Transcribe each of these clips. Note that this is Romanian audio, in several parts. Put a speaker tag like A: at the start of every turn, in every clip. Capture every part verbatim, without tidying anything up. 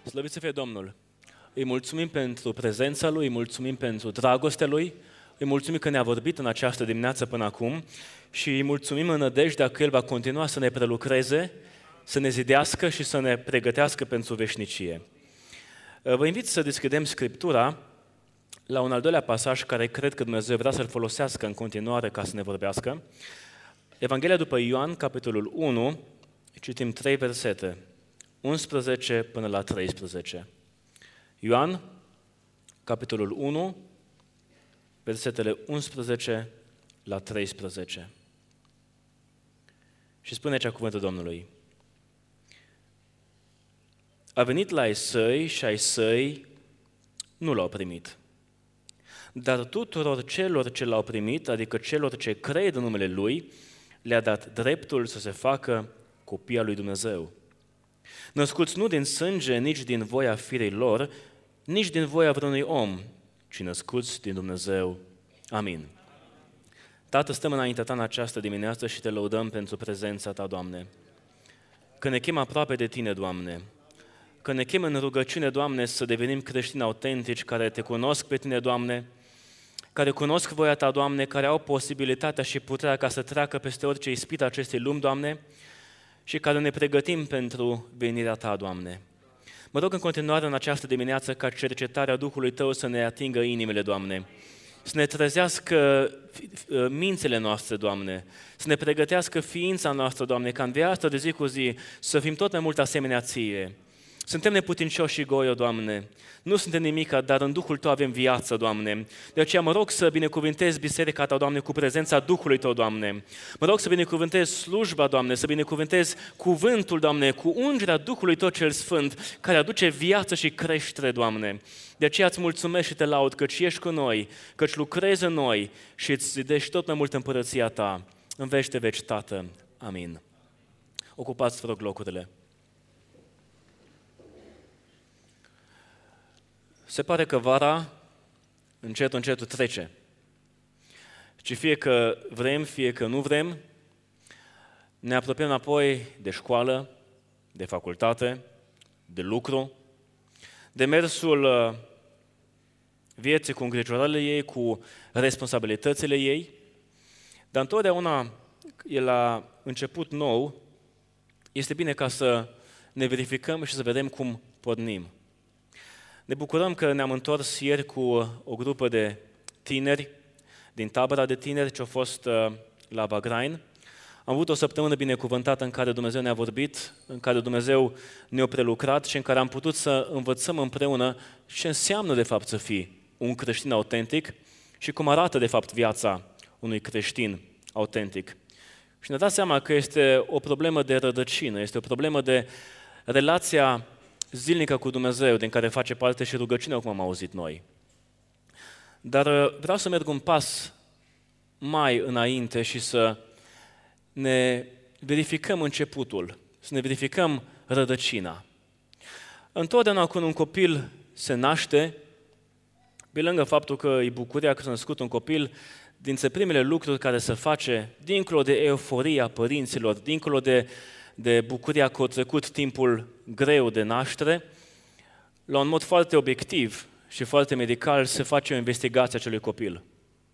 A: Slăvit să fie Domnul! Îi mulțumim pentru prezența Lui, îi mulțumim pentru dragostea Lui, îi mulțumim că ne-a vorbit în această dimineață până acum și îi mulțumim în nădejdea că El va continua să ne prelucreze, să ne zidească și să ne pregătească pentru veșnicie. Vă invit să deschidem Scriptura la un al doilea pasaj care cred că Dumnezeu vrea să-l folosească în continuare ca să ne vorbească. Evanghelia după Ioan, capitolul unu, citim trei versete, unsprezece până la treisprezece. Ioan, capitolul unu, versetele unsprezece la treisprezece. Și spune aici cuvântul Domnului. A venit la ai săi și ai săi nu l-au primit. Dar tuturor celor ce l-au primit, adică celor ce cred în numele Lui, le-a dat dreptul să se facă copii al lui Dumnezeu. Născuți nu din sânge, nici din voia firei lor, nici din voia vreunui om, ci născuți din Dumnezeu. Amin. Tată, stăm înaintea Ta în această dimineață și Te lăudăm pentru prezența Ta, Doamne. Că ne chem aproape de Tine, Doamne. Că ne chem în rugăciune, Doamne, să devenim creștini autentici, care Te cunosc pe Tine, Doamne, care cunosc voia Ta, Doamne, care au posibilitatea și puterea ca să treacă peste orice ispită acestei lumi, Doamne, și care ne pregătim pentru venirea Ta, Doamne. Mă rog în continuare în această dimineață ca cercetarea Duhului Tău să ne atingă inimile, Doamne, să ne trezească mințile noastre, Doamne, să ne pregătească ființa noastră, Doamne, ca în viața de zi cu zi să fim tot mai mult asemenea Ție. Suntem neputincioși și goi, Doamne, nu suntem nimica, dar în Duhul Tău avem viață, Doamne. De aceea mă rog să binecuvântezi biserica Ta, Doamne, cu prezența Duhului Tău, Doamne. Mă rog să binecuvântezi slujba, Doamne, să binecuvântezi cuvântul, Doamne, cu ungerea Duhului Tău cel Sfânt, care aduce viață și creștere, Doamne. De aceea îți mulțumesc și Te laud căci ești cu noi, căci lucrezi în noi și îți zidești tot mai mult împărăția Ta. În veci de veci, Tată. Amin. Ocupați, vă rog, locurile. Se pare că vara încet, încet trece. Și fie că vrem, fie că nu vrem, ne apropiem înapoi de școală, de facultate, de lucru, de mersul vieții cu îngrijorările ei, cu responsabilitățile ei, dar întotdeauna e la început nou, este bine ca să ne verificăm și să vedem cum pornim. Ne bucurăm că ne-am întors ieri cu o grupă de tineri din tabăra de tineri ce au fost la Bagrain. Am avut o săptămână binecuvântată în care Dumnezeu ne-a vorbit, în care Dumnezeu ne-a prelucrat și în care am putut să învățăm împreună ce înseamnă de fapt să fii un creștin autentic și cum arată de fapt viața unui creștin autentic. Și ne-a dat seama că este o problemă de rădăcină, este o problemă de relația zilnică cu Dumnezeu, din care face parte și rugăciunea, cum am auzit noi. Dar vreau să merg un pas mai înainte și să ne verificăm începutul, să ne verificăm rădăcina. Întotdeauna când un copil se naște, pe lângă faptul că e bucuria că s-a născut un copil, dintre primele lucruri care se face, dincolo de euforia părinților, dincolo de de bucuria că a trecut timpul greu de naștere, la un mod foarte obiectiv și foarte medical se face o investigație a acelui copil.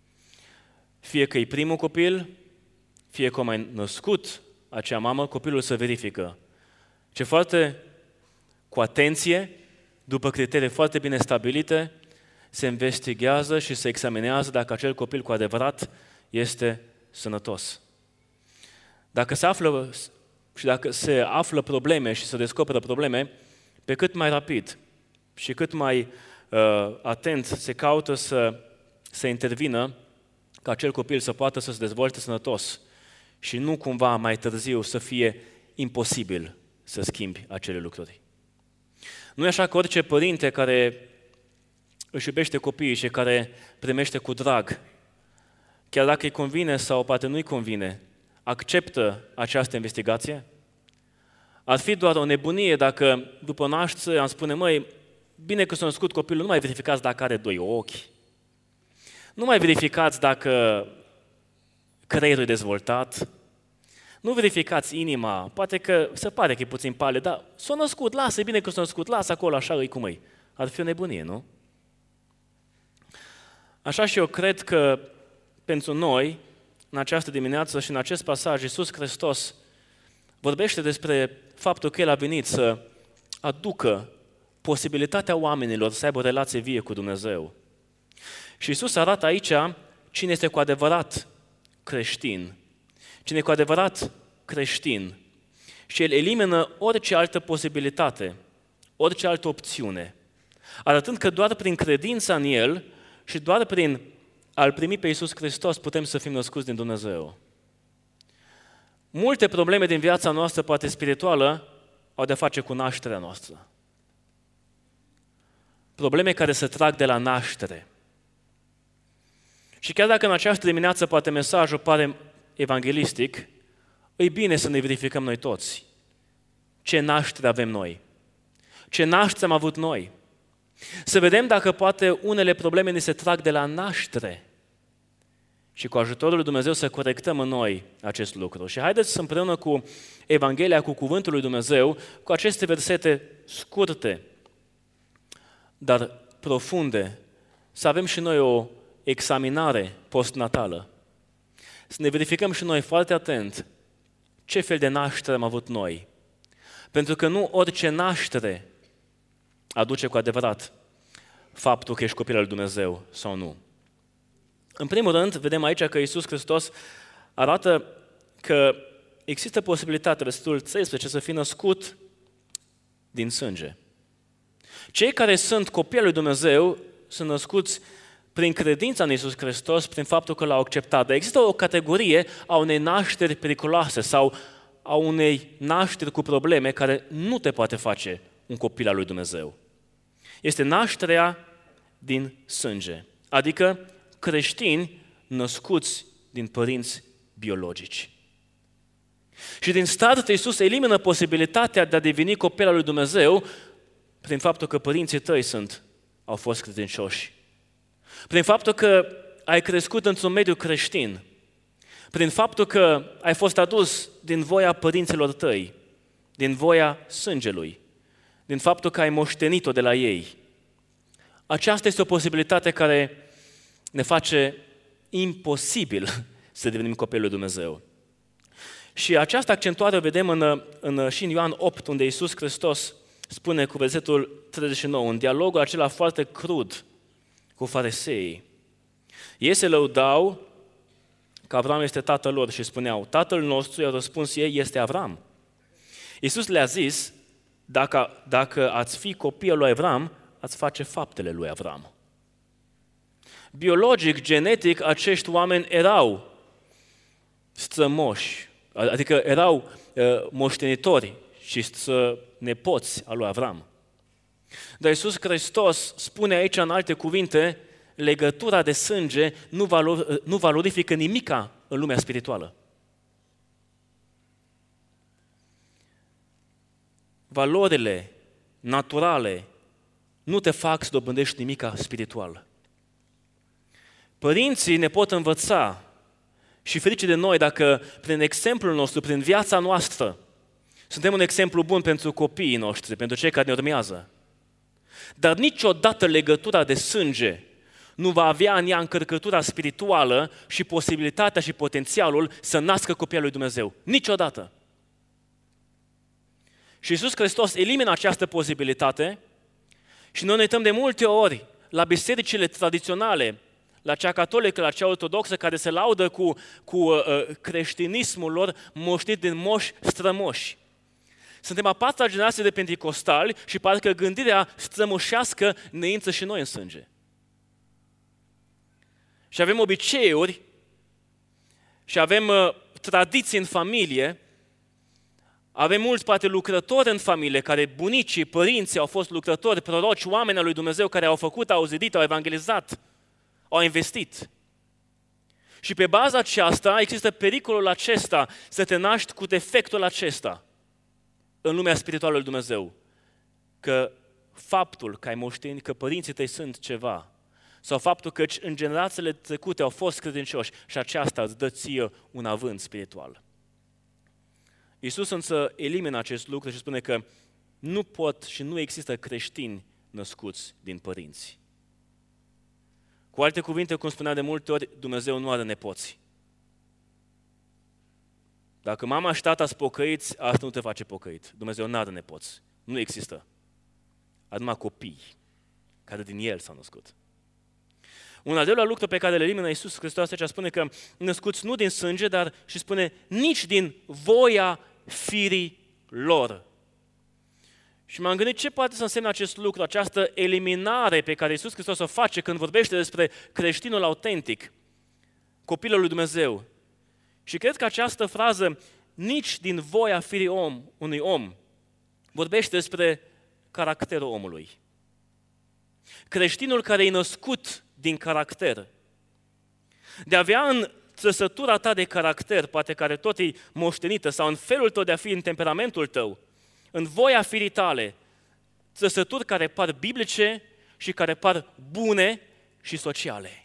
A: Fie că e primul copil, fie că a mai născut acea mamă, copilul se verifică. Ce foarte cu atenție, după criterii foarte bine stabilite, se investigează și se examinează dacă acel copil cu adevărat este sănătos. Dacă se află Și dacă se află probleme și se descoperă probleme, pe cât mai rapid și cât mai uh, atent se caută să se intervină ca acel copil să poată să se dezvolte sănătos și nu cumva mai târziu să fie imposibil să schimbi acele lucruri. Nu e așa că orice părinte care își iubește copiii și care primește cu drag, chiar dacă îi convine sau poate nu îi convine, acceptă această investigație? Ar fi doar o nebunie dacă după naștere am spune, măi, bine că s-a născut copilul, nu mai verificați dacă are doi ochi, nu mai verificați dacă creierul e dezvoltat, Nu verificați inima, poate că se pare că e puțin palid, dar s-a născut, lasă, e bine că s-a născut, lasă acolo, așa îi cum e. Ar fi o nebunie, nu? Așa și eu cred că pentru noi, în această dimineață și în acest pasaj, Iisus Hristos vorbește despre faptul că El a venit să aducă posibilitatea oamenilor să aibă o relație vie cu Dumnezeu. Și Iisus arată aici cine este cu adevărat creștin. Cine e cu adevărat creștin. Și El elimină orice altă posibilitate, orice altă opțiune, arătând că doar prin credința în El și doar prin a-L primi pe Iisus Hristos putem să fim născuți din Dumnezeu. Multe probleme din viața noastră, poate spirituală, au de-a face cu nașterea noastră. Probleme care se trag de la naștere. Și chiar dacă în această dimineață poate mesajul pare evanghelistic, e bine să ne verificăm noi toți ce naștere avem noi, ce naștere am avut noi. Să vedem dacă poate unele probleme ne se trag de la naștere și cu ajutorul lui Dumnezeu să corectăm în noi acest lucru. Și haideți să împreună cu Evanghelia, cu Cuvântul lui Dumnezeu, cu aceste versete scurte, dar profunde, să avem și noi o examinare postnatală. Să ne verificăm și noi foarte atent ce fel de naștere am avut noi. Pentru că nu orice naștere aduce cu adevărat faptul că ești copil al lui Dumnezeu sau nu. În primul rând, vedem aici că Iisus Hristos arată că există posibilitatea, versetul treisprezece, să fii născut din sânge. Cei care sunt copii al lui Dumnezeu sunt născuți prin credința în Iisus Hristos, prin faptul că L-au acceptat. Dar există o categorie a unei nașteri periculoase sau a unei nașteri cu probleme care nu te poate face un copil al lui Dumnezeu. Este nașterea din sânge, adică creștini născuți din părinți biologici. Și din start Iisus elimină posibilitatea de a deveni copil al lui Dumnezeu prin faptul că părinții tăi sunt, au fost credincioși. Prin faptul că ai crescut într-un mediu creștin. Prin faptul că ai fost adus din voia părinților tăi, din voia sângelui, din faptul că ai moștenit-o de la ei. Aceasta este o posibilitate care ne face imposibil să devenim copilul lui Dumnezeu. Și această accentuare o vedem în, în, și în Ioan opt, unde Iisus Hristos spune cu versetul treizeci și nouă, în dialogul acela foarte crud cu fariseii. Ei se lăudau că Avram este tatăl lor și spuneau, tatăl nostru, i-a răspuns ei, este Avram. Iisus le-a zis, dacă, dacă ați fi copii al lui Avram, ați face faptele lui Avram. Biologic, genetic, acești oameni erau strămoși, adică erau uh, moștenitori și nepoți al lui Avram. Dar Iisus Hristos spune aici în alte cuvinte, legătura de sânge nu, valor, nu valorifică nimica în lumea spirituală. Valorile naturale nu te fac să dobândești nimica spiritual. Părinții ne pot învăța și ferice de noi dacă prin exemplul nostru, prin viața noastră, suntem un exemplu bun pentru copiii noștri, pentru cei care ne urmează. Dar niciodată legătura de sânge nu va avea în ea încărcătura spirituală și posibilitatea și potențialul să nască copiii lui Dumnezeu. Niciodată. Și Iisus Hristos elimină această posibilitate și noi ne uităm de multe ori la bisericile tradiționale, la cea catolică, la cea ortodoxă, care se laudă cu, cu uh, creștinismul lor moștenit din moși strămoși. Suntem a patra generație de penticostali și parcă gândirea strămoșească ne intră și noi în sânge. Și avem obiceiuri și avem uh, tradiții în familie, avem mulți poate lucrători în familie, care bunicii, părinții au fost lucrători, proroci, oameni al lui Dumnezeu care au făcut, au zidit, au evangelizat, au investit. Și pe baza aceasta există pericolul acesta să te naști cu defectul acesta în lumea spirituală lui Dumnezeu. Că faptul că ai moștenit, că părinții tăi sunt ceva, sau faptul că în generațiile trecute au fost credincioși și aceasta îți dă ție un avânt spiritual. Iisus însă elimină acest lucru și spune că nu pot și nu există creștini născuți din părinți. Cu alte cuvinte, cum spuneam de multe ori, Dumnezeu nu are nepoți. Dacă mama și tata sunt pocăiți, asta nu te face pocăit. Dumnezeu nu are nepoți. Nu există. Are numai copii care din El s-au născut. Un al doilea lucru pe care le elimină Iisus Hristos aici spune că născuți nu din sânge, dar și spune nici din voia firii lor. Și m-am gândit ce poate să însemne acest lucru, această eliminare pe care Iisus Hristos o face când vorbește despre creștinul autentic, copilul lui Dumnezeu. Și cred că această frază, nici din voia firii om, unui om, vorbește despre caracterul omului. Creștinul care e născut din caracter, de a avea în trăsătura ta de caracter, poate care tot e moștenită, sau în felul tău de a fi, în temperamentul tău, în voia firii tale, trăsături care par biblice și care par bune și sociale.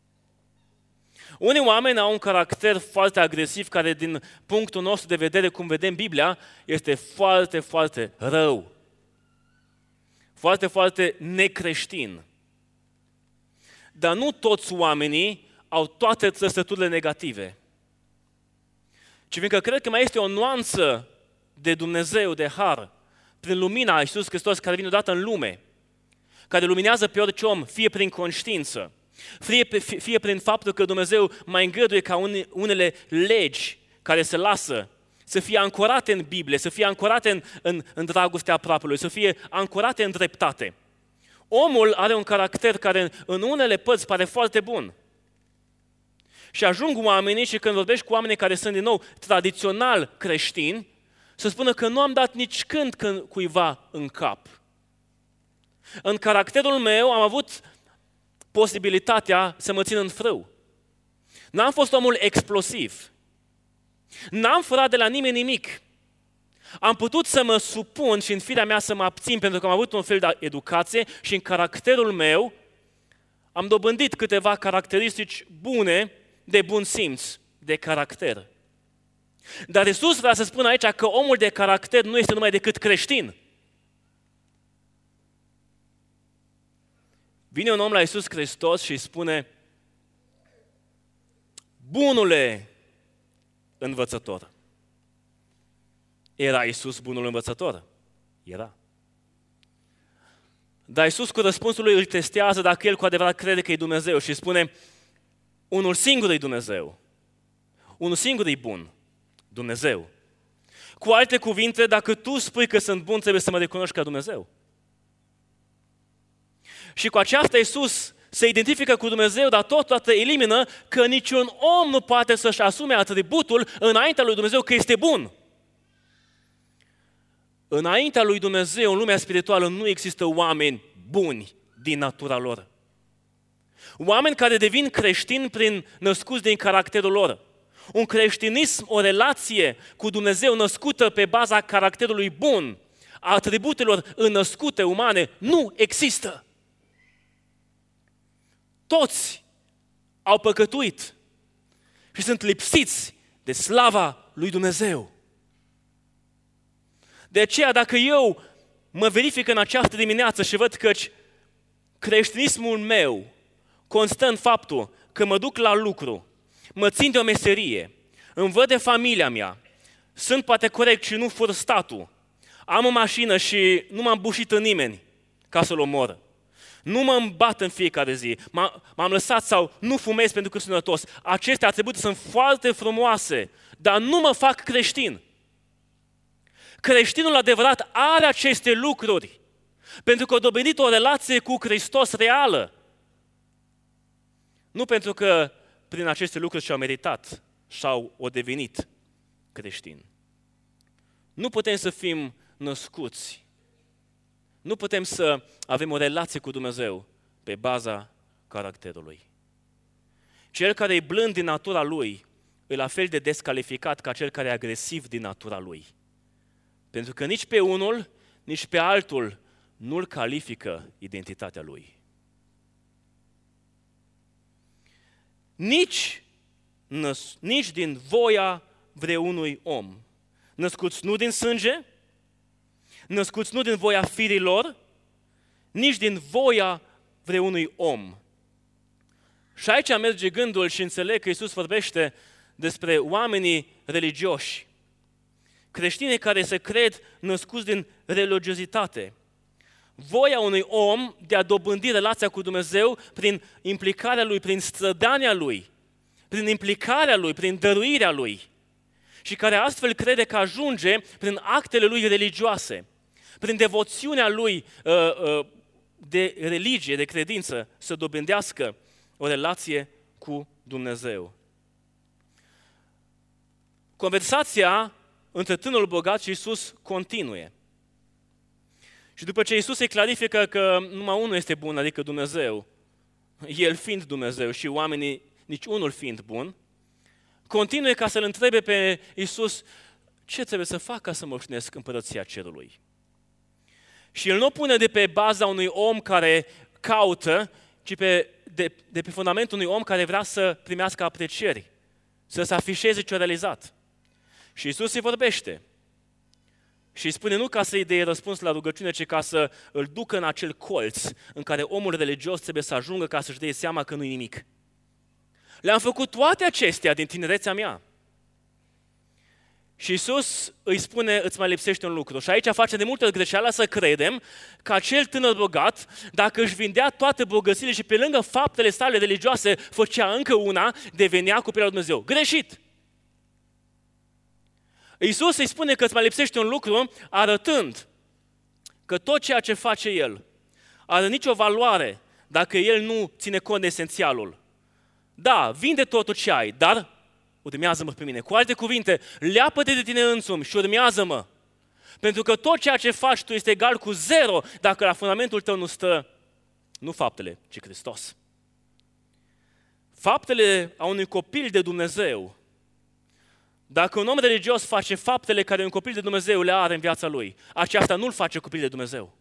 A: Unii oameni au un caracter foarte agresiv, care din punctul nostru de vedere, cum vedem Biblia, este foarte, foarte rău. Foarte, foarte necreștin. Dar nu toți oamenii au toate trăsăturile negative. Ci fiindcă cred că mai este o nuanță de Dumnezeu, de har, prin lumina Iisus Hristos care vine odată în lume, care luminează pe orice om, fie prin conștiință, fie, fie prin faptul că Dumnezeu mai îngăduie ca unele legi care se lasă să fie ancorate în Biblie, să fie ancorate în, în, în dragostea aproapelui, să fie ancorate în dreptate. Omul are un caracter care în unele părți pare foarte bun. Și ajung oamenii și când vorbești cu oamenii care sunt din nou tradițional creștini, să spună că nu am dat nici când, când cuiva în cap. În caracterul meu am avut posibilitatea să mă țin în frâu. N-am fost omul explosiv. N-am furat de la nimeni nimic. Am putut să mă supun și în firea mea să mă abțin pentru că am avut un fel de educație și în caracterul meu am dobândit câteva caracteristici bune de bun simț, de caracter. Dar Iisus vrea să spună aici că omul de caracter nu este numai decât creștin. Vine un om la Iisus Hristos și îi spune: bunule învățător. Era Iisus bunul învățător? Era. Dar Iisus cu răspunsul lui îl testează dacă el cu adevărat crede că e Dumnezeu și spune: unul singur e Dumnezeu. Unul singur e bun. Dumnezeu. Cu alte cuvinte, dacă tu spui că sunt bun, trebuie să mă recunoști ca Dumnezeu. Și cu aceasta Iisus se identifică cu Dumnezeu, dar totodată elimină că niciun om nu poate să-și asume atributul înaintea lui Dumnezeu că este bun. Înaintea lui Dumnezeu, în lumea spirituală, nu există oameni buni din natura lor. Oameni care devin creștini prin născuți din caracterul lor. Un creștinism, o relație cu Dumnezeu născută pe baza caracterului bun, a atributelor înnăscute umane, nu există. Toți au păcătuit și sunt lipsiți de slava lui Dumnezeu. De aceea, dacă eu mă verific în această dimineață și văd că creștinismul meu constă în faptul că mă duc la lucru, mă țin de o meserie, îmi văd de familia mea, sunt poate corect și nu fur statul, am o mașină și nu m-am bușit în nimeni ca să-l omor, nu mă îmbat în fiecare zi, m-am lăsat sau nu fumez pentru că sunt sănătos. Aceste atribute sunt foarte frumoase, dar nu mă fac creștin. Creștinul adevărat are aceste lucruri pentru că a dobândit o relație cu Hristos reală. Nu pentru că prin aceste lucruri și-au meritat și-au o devenit creștini. Nu putem să fim născuți. Nu putem să avem o relație cu Dumnezeu pe baza caracterului. Cel care e blând din natura lui e la fel de descalificat ca cel care e agresiv din natura lui. Pentru că nici pe unul, nici pe altul nu-l califică identitatea lui. Nici, nici din voia vreunui om. născuți nu din sânge, născuți nu din voia firilor, nici din voia vreunui om. Și aici merge gândul și înțeleg că Iisus vorbește despre oamenii religioși, creștini care se cred născuți din religiozitate. Voia unui om de a dobândi relația cu Dumnezeu prin implicarea lui, prin strădania lui, prin implicarea lui, prin dăruirea lui, și care astfel crede că ajunge prin actele lui religioase, prin devoțiunea lui uh, uh, de religie, de credință, să dobândească o relație cu Dumnezeu. Conversația între tânărul bogat și Iisus continuă. Și după ce Iisus îi clarifică că numai unul este bun, adică Dumnezeu, El fiind Dumnezeu și oamenii nici unul fiind bun, continuă ca să-L întrebe pe Iisus ce trebuie să fac ca să moștenesc împărăția cerului. Și El nu o pune de pe baza unui om care caută, ci pe, de, de pe fundamentul unui om care vrea să primească aprecieri, să se afișeze ce a realizat. Și Iisus îi vorbește și îi spune nu ca să-i dea răspuns la rugăciune, ci ca să îl ducă în acel colț în care omul religios trebuie să ajungă ca să-și dea seama că nu-i nimic. Le-am făcut toate acestea din tinerețea mea. Și Iisus îi spune, îți mai lipsește un lucru. Și aici face de multe ori greșeala să credem că acel tânăr bogat, dacă își vindea toate bogățiile și pe lângă faptele sale religioase făcea încă una, devenea copilul lui Dumnezeu. Greșit! Iisus îi spune că îți mai lipsește un lucru, arătând că tot ceea ce face El are nicio valoare dacă El nu ține cont de esențialul. Da, vinde totul ce ai, dar urmează-mă pe mine. Cu alte cuvinte, leapă-te de tine însumi și urmează-mă. Pentru că tot ceea ce faci tu este egal cu zero dacă la fundamentul tău nu stă, nu faptele, ci Hristos. Faptele a unui copil de Dumnezeu. Dacă un om religios face faptele care un copil de Dumnezeu le are în viața lui, aceasta nu-l face copil de Dumnezeu.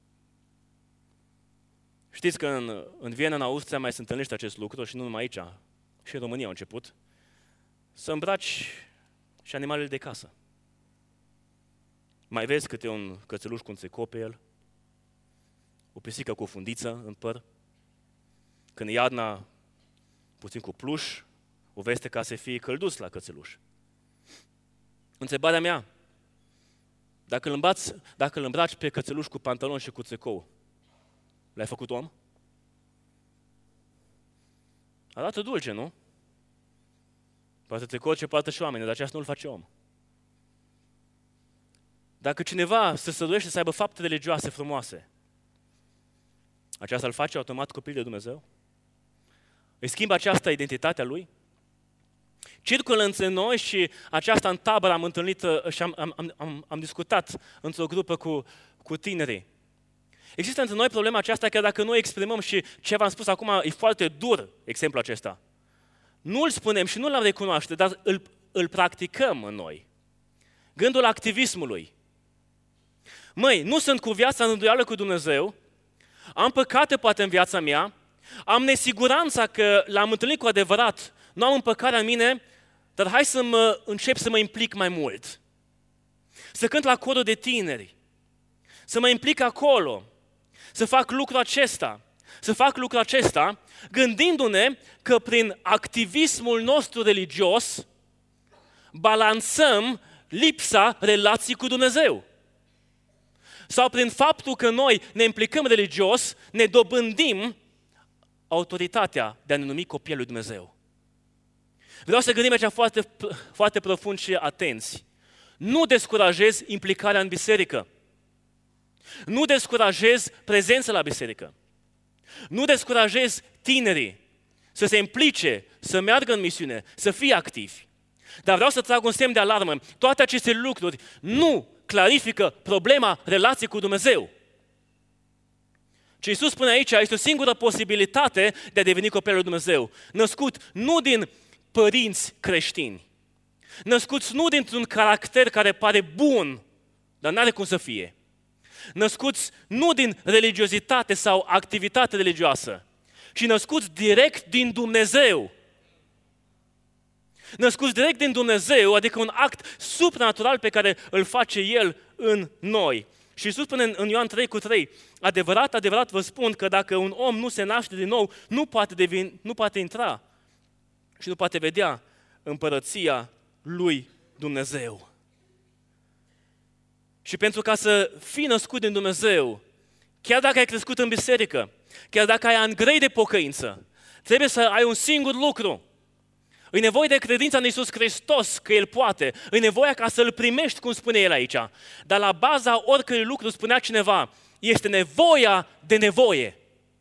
A: Știți că în, în Viena, în Austria, mai se întâlnește acest lucru și nu numai aici, și în România au început, să îmbraci și animalele de casă. Mai vezi câte un cățeluș cu un țecou pe el, o pisică cu o fundiță în păr, când e iarna puțin cu pluș, o veste ca să fie călduț la cățeluș. Întrebarea mea, dacă îl îmbraci, dacă îl îmbraci pe cățeluș cu pantalon și cu țecou, l-ai făcut om? Arată dulce, nu? Poate tricou ce poartă și oamenii, dar aceasta nu-l face om. Dacă cineva se străduiește să aibă fapte religioase frumoase, aceasta îl face automat copil de Dumnezeu? Îi schimbă aceasta identitatea lui? Circulă între noi și aceasta în tabără am întâlnit și am, am, am, am discutat într-o grupă cu, cu tinerii. Există între noi problema aceasta chiar dacă noi exprimăm și ce v-am spus acum e foarte dur exemplul acesta. Nu îl spunem și nu l-am recunoaște, dar îl, îl practicăm în noi. Gândul activismului. Măi, nu sunt cu viața în îndoială cu Dumnezeu, am păcate poate în viața mea, am nesiguranța că l-am întâlnit cu adevărat, nu am împăcarea în mine, dar hai să mă încep să mă implic mai mult. Să cânt la corul de tineri, să mă implic acolo, să fac lucrul acesta, să fac lucrul acesta, gândindu-ne că prin activismul nostru religios balansăm lipsa relației cu Dumnezeu. Sau prin faptul că noi ne implicăm religios, ne dobândim autoritatea de a ne numi copiii lui Dumnezeu. Vreau să gândim aici foarte, foarte profund și atenți. Nu descurajezi implicarea în biserică. Nu descurajezi prezența la biserică. Nu descurajezi tinerii să se implice, să meargă în misiune, să fie activi. Dar vreau să trag un semn de alarmă. Toate aceste lucruri nu clarifică problema relației cu Dumnezeu. Ce Iisus spune aici este o singură posibilitate de a deveni copilul lui Dumnezeu. Născut nu din părinți creștini, născuți nu dintr-un caracter care pare bun, dar n-are cum să fie. Născuți nu din religiozitate sau activitate religioasă, ci născuți direct din Dumnezeu. Născuți direct din Dumnezeu, adică un act supranatural pe care îl face El în noi. Și Iisus spune în Ioan trei cu trei, adevărat, adevărat vă spun că dacă un om nu se naște din nou, nu poate, devin, nu poate intra și nu poate vedea împărăția lui Dumnezeu. Și pentru ca să fii născut din Dumnezeu, chiar dacă ai crescut în biserică, chiar dacă ai ani grei de pocăință, trebuie să ai un singur lucru. E nevoie de credința în Iisus Hristos că El poate. E nevoie ca să-L primești, cum spune El aici. Dar la baza oricărui lucru, spunea cineva, este nevoia de nevoie.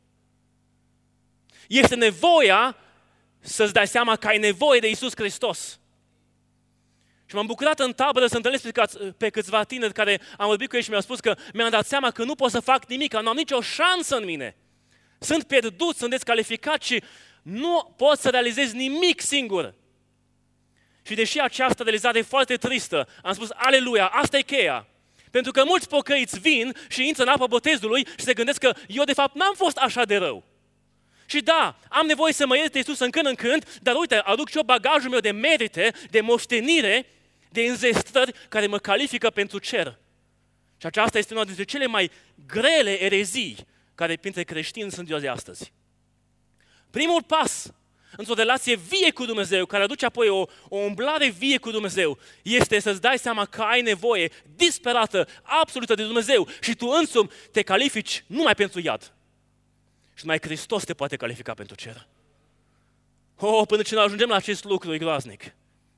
A: Este nevoia să-ți dai seama că ai nevoie de Iisus Hristos. Și m-am bucurat în tabără să întâlnesc pe câțiva tineri care am vorbit cu ei și mi-au spus că mi-am dat seama că nu pot să fac nimic, că nu am nicio șansă în mine. Sunt pierdut, sunt descalificat și nu pot să realizez nimic singur. Și deși această realizare e foarte tristă, am spus, aleluia, asta e cheia. Pentru că mulți pocăiți vin și intră în apa botezului și se gândesc că eu de fapt n-am fost așa de rău. Și da, am nevoie să mă ierte Iisus în când în când, dar uite, aduc și eu bagajul meu de merite, de moștenire, de înzestrări care mă califică pentru cer. Și aceasta este una dintre cele mai grele erezii care printre creștini sunt ziua de astăzi. Primul pas într-o relație vie cu Dumnezeu, care aduce apoi o, o umblare vie cu Dumnezeu, este să-ți dai seama că ai nevoie disperată, absolută de Dumnezeu și tu însumi te califici numai pentru iad. Și numai Hristos te poate califica pentru cer. Oh, până ce nu ajungem la acest lucru, e groaznic.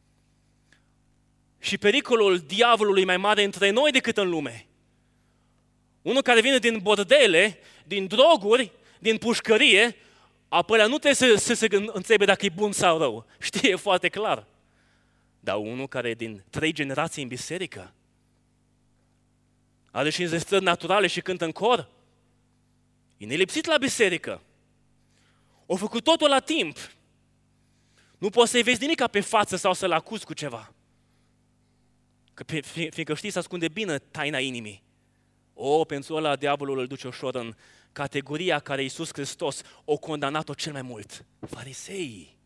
A: Și pericolul diavolului e mai mare între noi decât în lume. Unul care vine din bordele, din droguri, din pușcărie, apoi nu trebuie să, să se întrebe dacă e bun sau rău. Știe foarte clar. Dar unul care e din trei generații în biserică, are și înzestrări naturale și cântă în cor, e nelipsit la biserică. O făcut totul la timp. Nu poți să-i vezi nimic pe față sau să-l acuzi cu ceva. Că, fiindcă știi să ascunde bine taina inimii. O, pentru ăla diavolul îl duce ușor în categoria care Iisus Hristos o condamnat-o cel mai mult. Fariseii,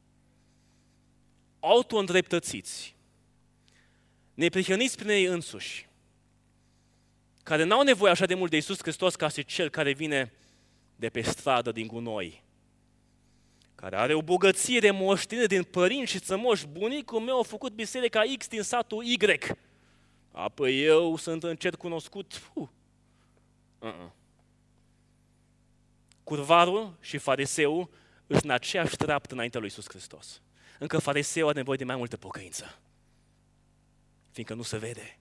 A: auto-îndreptățiți, neprihăniți prin ei însuși, care n-au nevoie așa de mult de Iisus Hristos ca și cel care vine de pe stradă din gunoi, care are o bogăție de moștenire din părinți și țămoși. Bunicul meu a făcut biserica X din satul Y. Apoi eu sunt în cer cunoscut. Uh. Uh-uh. Curvarul și fariseul sunt în aceeași treaptă înaintea lui Iisus Hristos. Încă fariseul are nevoie de mai multă pocăință, fiindcă nu se vede.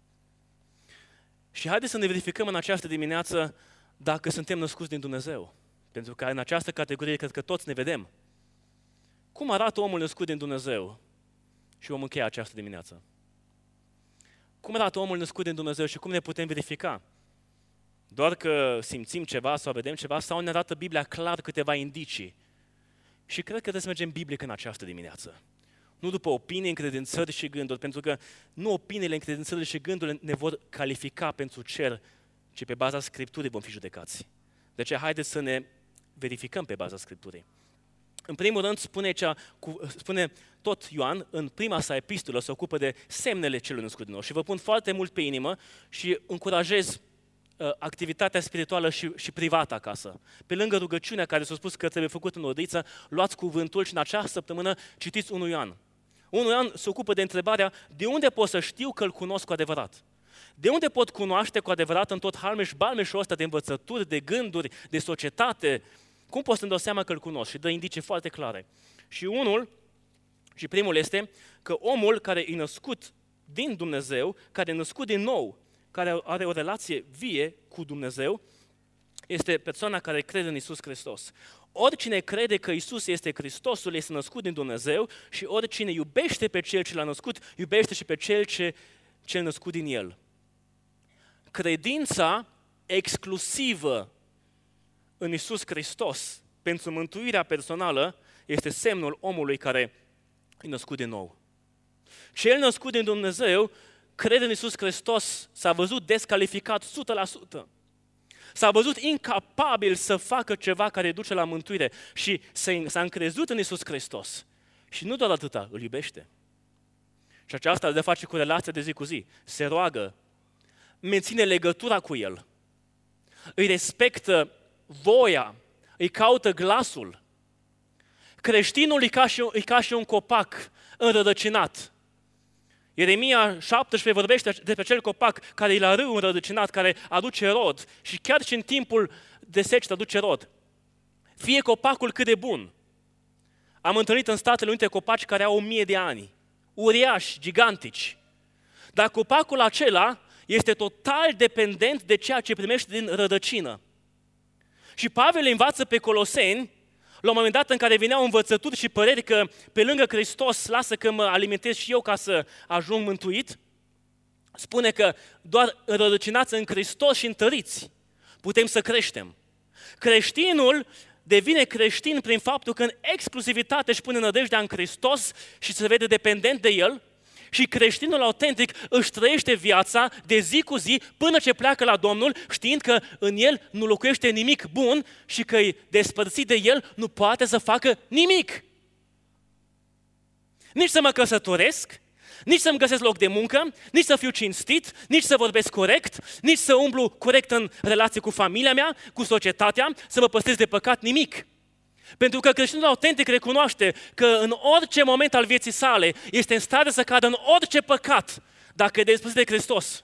A: Și haideți să ne verificăm în această dimineață dacă suntem născuți din Dumnezeu. Pentru că în această categorie cred că toți ne vedem. Cum arată omul născut din Dumnezeu? Și vom încheia această dimineață. Cum arată omul născut din Dumnezeu și cum ne putem verifica? Doar că simțim ceva sau vedem ceva sau ne arată Biblia clar câteva indicii. Și cred că trebuie să mergem biblic în această dimineață. Nu după opinii, încredințări și gânduri, pentru că nu opiniile, încredințările și gândurile ne vor califica pentru cer, ci pe baza Scripturii vom fi judecați. De aceea haideți să ne verificăm pe baza Scripturii. În primul rând spune, cea, cu, spune tot Ioan, în prima sa epistolă se ocupă de semnele celui născut din nou. Și vă pun foarte mult pe inimă și încurajez uh, activitatea spirituală și, și privată acasă. Pe lângă rugăciunea care s-a spus că trebuie făcută în odiță, luați cuvântul și în această săptămână citiți întâi Ioan. întâi Ioan se ocupă de întrebarea de unde pot să știu că îl cunosc cu adevărat. De unde pot cunoaște cu adevărat în tot halmeș-balmeșul ăsta de învățături, de gânduri, de societate? Cum pot să-mi dau seama că îl cunosc? Și dă indicii foarte clare. Și unul, și primul este că omul care e născut din Dumnezeu, care e născut din nou, care are o relație vie cu Dumnezeu, este persoana care crede în Iisus Hristos. Oricine crede că Iisus este Hristosul, este născut din Dumnezeu și oricine iubește pe Cel ce l-a născut, iubește și pe Cel ce cel născut din El. Credința exclusivă în Iisus Hristos pentru mântuirea personală este semnul omului care e născut din nou. Cel născut din Dumnezeu crede în Iisus Hristos, s-a văzut descalificat o sută la sută. S-a văzut incapabil să facă ceva care duce la mântuire și s-a încrezut în Iisus Hristos. Și nu doar atâta, îl iubește. Și aceasta are de face cu relația de zi cu zi. Se roagă, menține legătura cu el, îi respectă voia, îi caută glasul. Creștinul e ca și, e ca și un copac înrădăcinat. Ieremia șaptesprezece vorbește despre acel copac care e la râu înrădăcinat, care aduce rod și chiar și în timpul de secetă aduce rod. Fie copacul cât de bun. Am întâlnit în Statele Unite copaci care au o mie de ani, uriași, gigantici. Dar copacul acela este total dependent de ceea ce primește din rădăcină. Și Pavel învață pe Coloseni, la un moment dat în care veneau învățături și păreri că pe lângă Hristos, lasă că mă alimentez și eu ca să ajung mântuit, spune că doar înrădăcinați în Hristos și întăriți putem să creștem. Creștinul devine creștin prin faptul că în exclusivitate își pune nădejdea în Hristos și se vede dependent de El. Și creștinul autentic își trăiește viața de zi cu zi până ce pleacă la Domnul, știind că în el nu locuiește nimic bun și că e despărțit de el, nu poate să facă nimic. Nici să mă căsătoresc, nici să-mi găsesc loc de muncă, nici să fiu cinstit, nici să vorbesc corect, nici să umblu corect în relație cu familia mea, cu societatea, să mă păstrez de păcat, nimic. Pentru că creștinul autentic recunoaște că în orice moment al vieții sale este în stare să cadă în orice păcat, dacă e despărțit de Hristos.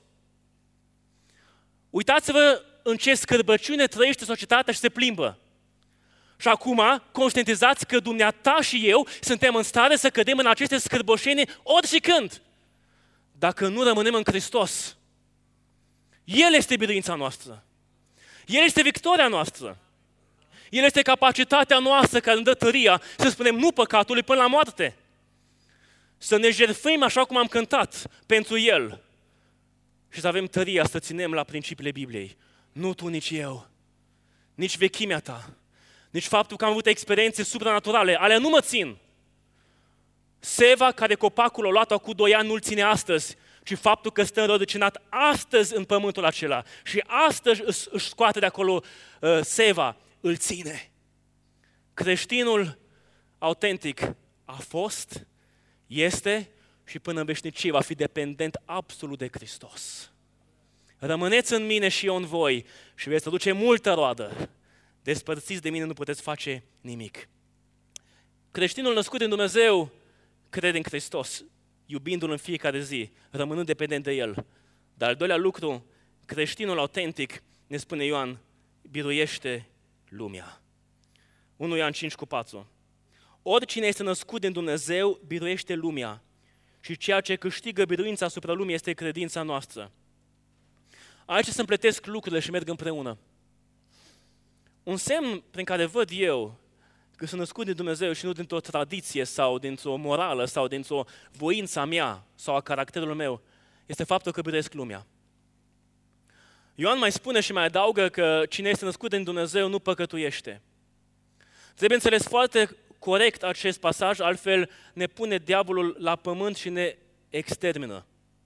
A: Uitați-vă în ce scârbăciune trăiește societatea și se plimbă. Și acum conștientizați că dumneata și eu suntem în stare să cădem în aceste scârboșeni ori și când, dacă nu rămânem în Hristos. El este biruința noastră. El este victoria noastră. El este capacitatea noastră care îmi dă tăria să spunem nu păcatului până la moarte. Să ne jertfim așa cum am cântat pentru El și să avem tăria să ținem la principiile Bibliei. Nu tu, nici eu, nici vechimea ta, nici faptul că am avut experiențe supranaturale, alea nu mă țin. Seva care copacul a luat acum doi ani nu-l ține astăzi, ci faptul că stă înrădăcinat astăzi în pământul acela și astăzi își scoate de acolo uh, seva, îl ține. Creștinul autentic a fost, este și până în veșnicie va fi dependent absolut de Hristos. Rămâneți în mine și eu în voi și veți aduce multă roadă. Despărțiți de mine nu puteți face nimic. Creștinul născut din Dumnezeu crede în Hristos, iubindu-L în fiecare zi, rămânând dependent de El. Dar al doilea lucru, creștinul autentic, ne spune Ioan, biruiește lumea. unu Ioan cinci cu patru. Oricine este născut din Dumnezeu, biruiește lumea. Și ceea ce câștigă biruința asupra lumii este credința noastră. Aici se împletesc lucrurile și merg împreună. Un semn prin care văd eu că sunt născut din Dumnezeu și nu dintr-o tradiție sau dintr-o morală sau dintr-o voință a mea sau a caracterului meu, este faptul că biruiesc lumea. Ioan mai spune și mai adaugă că cine este născut din Dumnezeu nu păcătuiește. Trebuie înțeles foarte corect acest pasaj, altfel ne pune diavolul la pământ și ne extermină.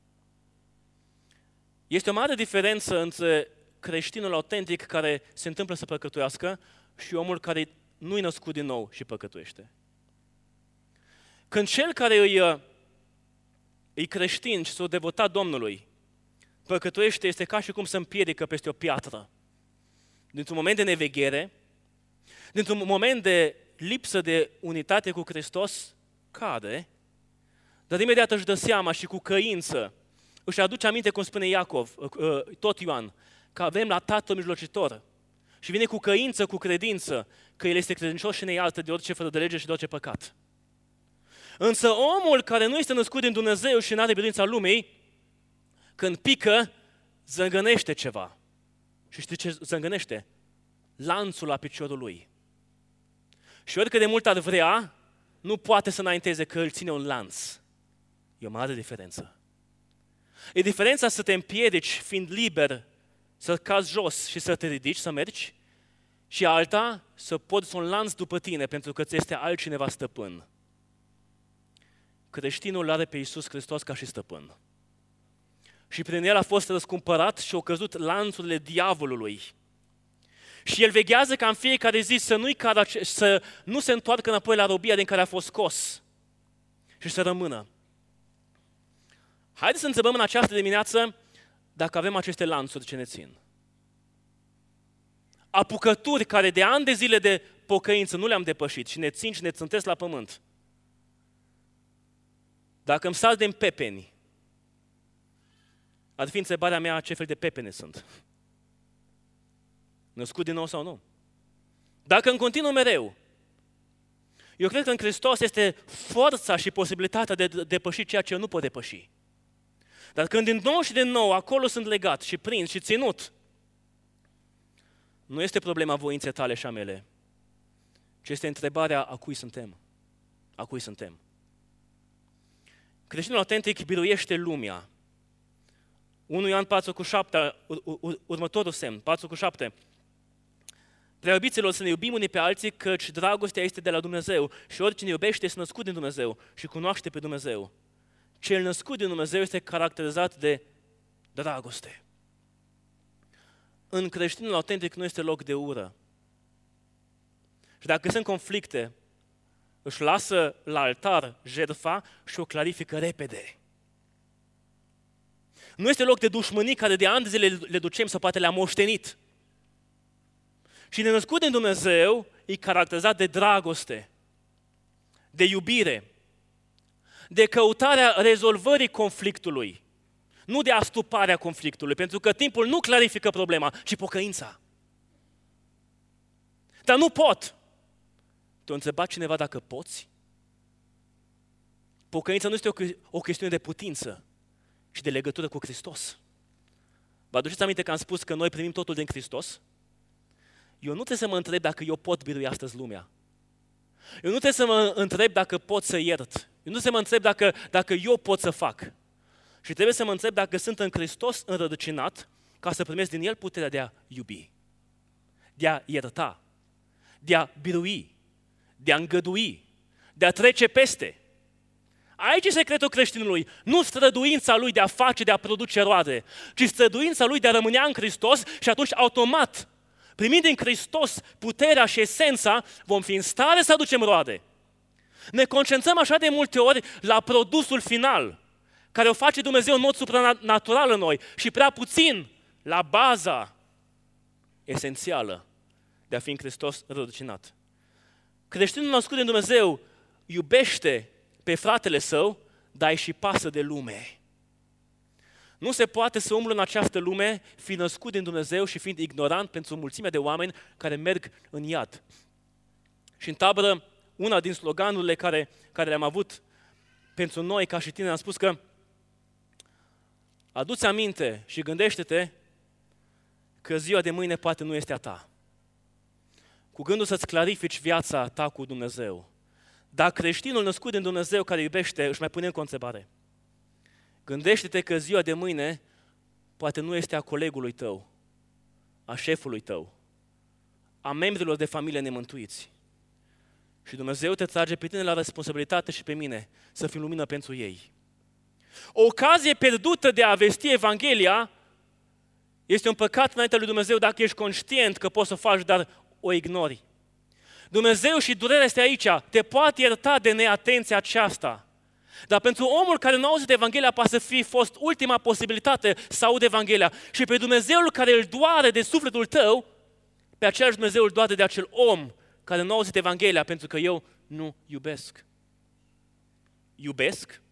A: Este o mare diferență între creștinul autentic care se întâmplă să păcătuiască și omul care nu e născut din nou și păcătuiește. Când cel care îi, îi creștin și s-a devotat Domnului păcătuiește, este ca și cum se împiedică peste o piatră. Dintr-un moment de neveghere, dintr-un moment de lipsă de unitate cu Hristos, cade, dar imediat își dă seama și cu căință își aduce aminte, cum spune Iacov, tot Ioan, că avem la Tatăl mijlocitor și vine cu căință, cu credință, că El este credincios și ne iartă de orice fără de lege și de orice păcat. Însă omul care nu este născut din Dumnezeu și nu are biruința lumii, când pică, zângănește ceva. Și știi ce zângănește? Lanțul la piciorul lui. Și oricât de mult ar vrea, nu poate să înainteze că îl ține un lanț. E o mare diferență. E diferența să te împiedici fiind liber, să cazi jos și să te ridici, să mergi, și alta să poți un lanț după tine pentru că ți este altcineva stăpân. Creștinul are pe Iisus Hristos ca și stăpân. Și prin El a fost răscumpărat și au căzut lanțurile diavolului. Și El veghează ca în fiecare zi să, nu-i cadă, să nu se întoarcă înapoi la robia din care a fost scos. și să rămână. Haideți să întrebăm în această dimineață dacă avem aceste lanțuri ce ne țin. Apucături care de ani de zile de pocăință nu le-am depășit și ne țin și ne țântesc la pământ. Dacă îmi sar din pepeni, ar fi întrebarea mea ce fel de pepene sunt. Născut din nou sau nu? Dacă îmi continuu mereu, eu cred că în Hristos este forța și posibilitatea de a depăși ceea ce eu nu pot depăși. Dar când din nou și din nou acolo sunt legat și prins și ținut, nu este problema voinței tale și a mele, ci este întrebarea a cui suntem. A cui suntem. Creștinul autentic biruiește lumea. unu Ioan patru cu șapte, următorul semn, patru cu șapte. Prea iubiților, să ne iubim unii pe alții, căci dragostea este de la Dumnezeu și oricine iubește este născut din Dumnezeu și cunoaște pe Dumnezeu. Cel născut din Dumnezeu este caracterizat de dragoste. În creștinul autentic nu este loc de ură. Și dacă sunt conflicte, își lasă la altar jertfa și o clarifică repede. Nu este loc de dușmănii care de ani de zile le ducem sau poate le-am moștenit. Și nenăscut din Dumnezeu e caracterizat de dragoste, de iubire, de căutarea rezolvării conflictului, nu de astuparea conflictului, pentru că timpul nu clarifică problema, ci pocăința. Dar nu pot. Te-a întrebat cineva dacă poți? Pocăința nu este o, o chestiune de putință, ci de legătură cu Hristos. Vă aduceți aminte că am spus că noi primim totul din Hristos? Eu nu trebuie să mă întreb dacă eu pot birui astăzi lumea. Eu nu trebuie să mă întreb dacă pot să iert. Eu nu trebuie să mă întreb dacă, dacă eu pot să fac. Și trebuie să mă întreb dacă sunt în Hristos înrădăcinat ca să primesc din El puterea de a iubi, de a ierta, de a birui, de a îngădui, de a trece peste. Aici e secretul creștinului, nu străduința lui de a face, de a produce roade, ci străduința lui de a rămâne în Hristos și atunci automat, primind din Hristos puterea și esența, vom fi în stare să aducem roade. Ne concentrăm așa de multe ori la produsul final, care o face Dumnezeu în mod supranatural în noi și prea puțin la baza esențială de a fi în Hristos rădăcinat. Creștinul născut din Dumnezeu iubește pe fratele său, dar îi și pasă de lume. Nu se poate să umblă în această lume, fi născut din Dumnezeu și fiind ignorant pentru mulțimea de oameni care merg în iad. Și în tabără, una din sloganurile care, care le-am avut pentru noi ca și tine, am spus că adu-ți aminte și gândește-te că ziua de mâine poate nu este a ta. Cu gândul să-ți clarifici viața ta cu Dumnezeu. Dar creștinul născut din Dumnezeu care iubește, își mai pune încă o întrebare. Gândește-te că ziua de mâine poate nu este a colegului tău, a șefului tău, a membrilor de familie nemântuiți. Și Dumnezeu te trage pe tine la responsabilitate și pe mine să fim lumină pentru ei. O ocazie pierdută de a vesti Evanghelia este un păcat înaintea lui Dumnezeu dacă ești conștient că poți să o faci, dar o ignori. Dumnezeu și durerea este aici, te poate ierta de neatenția aceasta. Dar pentru omul care nu a auzit Evanghelia poate să fi fost ultima posibilitate să audă Evanghelia. Și pe Dumnezeul care îl doare de sufletul tău, pe același Dumnezeu îl doare de acel om care nu a auzit Evanghelia pentru că eu nu iubesc. Iubesc?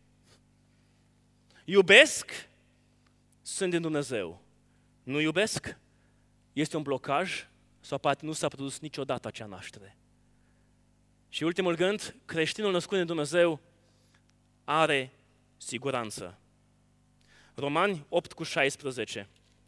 A: Iubesc? Sunt din Dumnezeu. Nu iubesc? Este un blocaj sau poate nu s-a produs niciodată acea naștere. Și ultimul gând, creștinul născut din Dumnezeu are siguranță. Romani opt cu șaisprezece.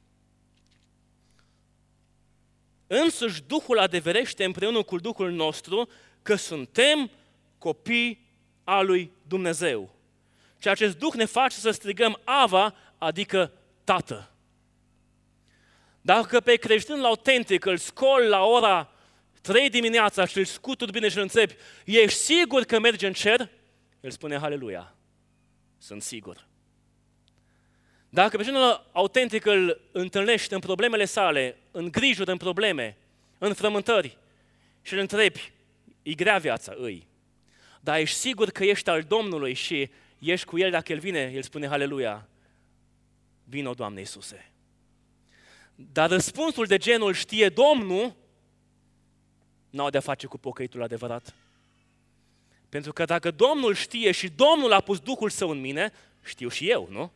A: Însuși Duhul adeverește împreună cu Duhul nostru că suntem copii al lui Dumnezeu. Și acest Duh ne face să strigăm Ava, adică Tată. Dacă pe creștinul autentic îl scoli la ora trei dimineața și îl scuturi bine și îl întrebi, ești sigur că mergi în cer? El spune, Haleluia, sunt sigur. Dacă pe creștinul autentic îl întâlnești în problemele sale, în grijuri, în probleme, în frământări și îl întrebi, e grea viața, îi. dar ești sigur că ești al Domnului și ești cu El dacă El vine, El spune haleluia, vino Doamne Iisuse. Dar răspunsul de genul știe Domnul, n-au de-a face cu pocăitul adevărat. Pentru că dacă Domnul știe și Domnul a pus Duhul Său în mine, știu și eu, nu?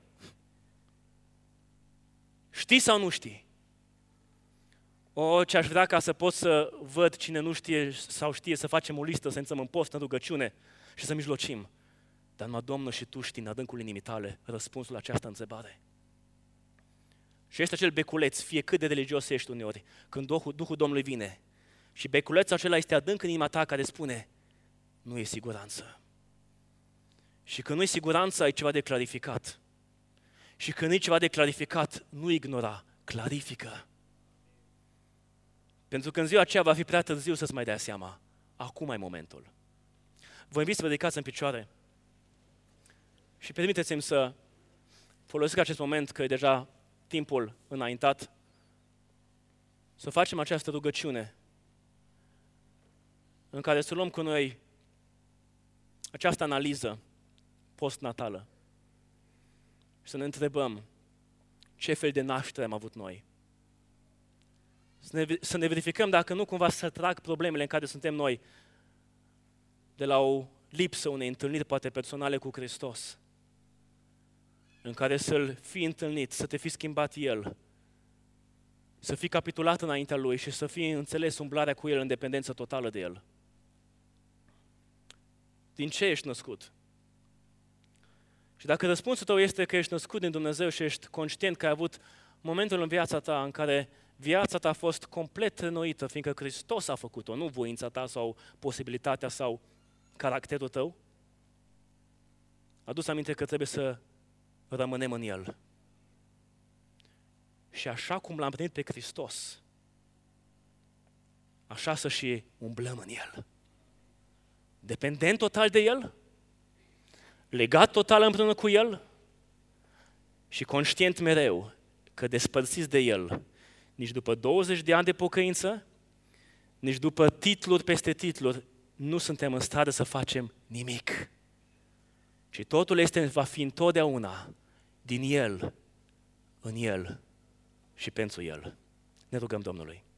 A: Știi sau nu știi? O, ce aș vrea ca să pot să văd cine nu știe sau știe, să facem o listă, să intrăm în post, în rugăciune și să mijlocim. Dar numai Domnul și tu știi în adâncul inimii tale răspunsul la această întrebare. Și este acel beculeț, fie cât de religios ești uneori, când Duhul, Duhul Domnului vine. Și beculețul acela este adânc în inima ta care spune, nu e siguranță. Și când nu e siguranță, ai ceva de clarificat. Și când nu e ceva de clarificat, nu ignora, clarifică. Pentru că în ziua aceea va fi prea târziu să-ți mai dea seama. Acum e momentul. Vă invit să vă ridicați în picioare și permiteți-mi să folosesc acest moment, că e deja timpul înaintat, să facem această rugăciune în care să luăm cu noi această analiză postnatală și să ne întrebăm ce fel de naștere am avut noi. Să ne, să ne verificăm dacă nu cumva să trag problemele în care suntem noi de la o lipsă unei întâlniri poate personale cu Hristos, în care să-L fii întâlnit, să te fi schimbat El, să fii capitulat înaintea Lui și să fii înțeles umblarea cu El în dependență totală de El. Din ce ești născut? Și dacă răspunsul tău este că ești născut din Dumnezeu și ești conștient că ai avut momentul în viața ta în care viața ta a fost complet renoită, fiindcă Hristos a făcut-o, nu voința ta sau posibilitatea sau caracterul tău, adu-ți aminte că trebuie să rămânem în El. Și așa cum l-am primit pe Hristos, așa să și umblăm în El. Dependent total de El, legat total împreună cu El și conștient mereu că despărțiți de El, nici după douăzeci de ani de pocăință, nici după titluri peste titluri, nu suntem în stare să facem nimic. Și totul este, va fi întotdeauna din El, în El și pentru El. Ne rugăm Domnului.